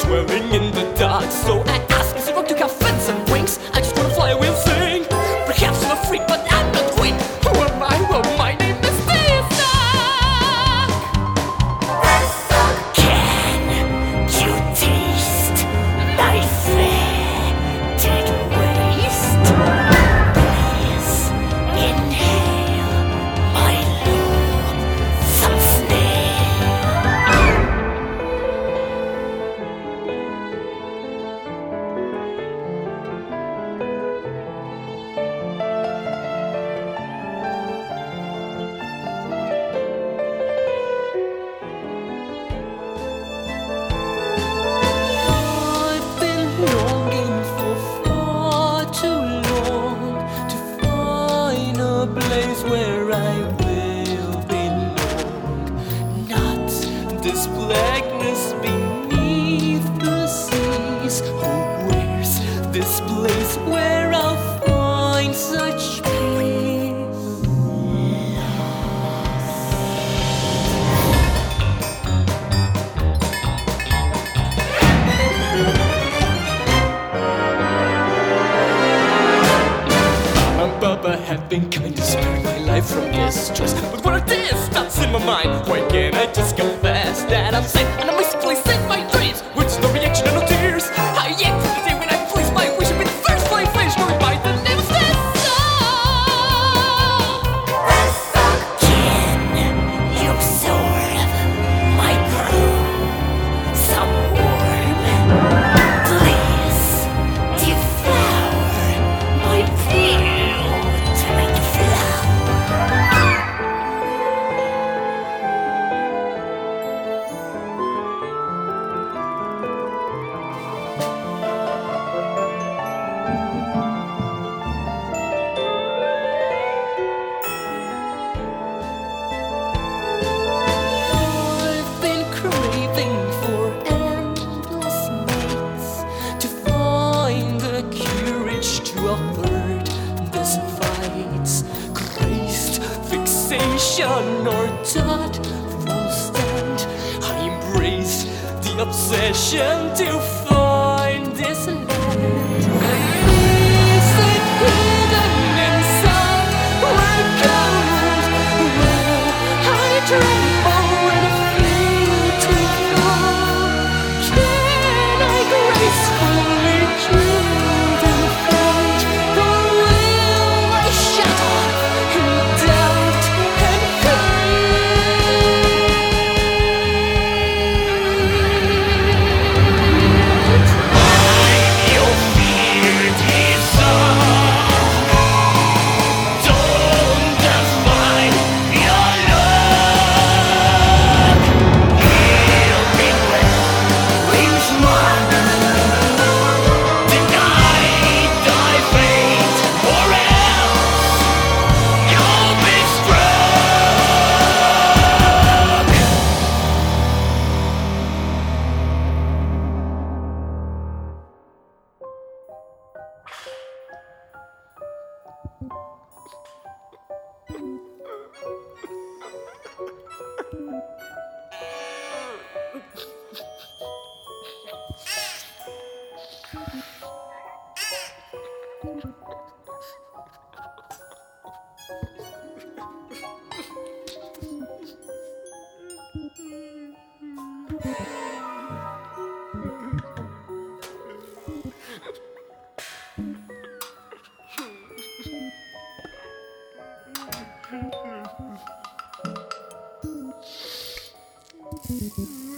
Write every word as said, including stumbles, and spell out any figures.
dwelling in the dark. So I ask, is it wrong to have fins and wings? I just wanna fly away and sing. Perhaps I'm a freak, but I'm not weak. Who am I? Well, my name is Isaac. Can you taste my fetid waste? Please inhale my loathsome snail. I've been longing for far too long to find a place where I will belong. Not this blackness beneath the seas. Oh, where's this place where I'll find such peace? Mama and Papa have been kind to spare my life from distress, but what are these thoughts in my mind? Why can't I just confess that I'm sick and I basically save my dreams? With no reaction and no tears. I yet to the day when I voice my wish to be the first flying fish, knowing by the name of this song. Can you absorb my gruesome worm? Please devour my beautiful flower. I've been craving for endless nights to find the courage to avert this fight's crazed fixation or thoughtful stand. I embrace the obsession to find this land. Is it hidden inside where gold? Will I tremble and feel too far? Can I gracefully drown in fate, or will I shatter in doubt and hate? Your feared his song. Don't define your love. He'll be well, wings one. Deny thy fate, or else you'll be struck. Mm-hmm.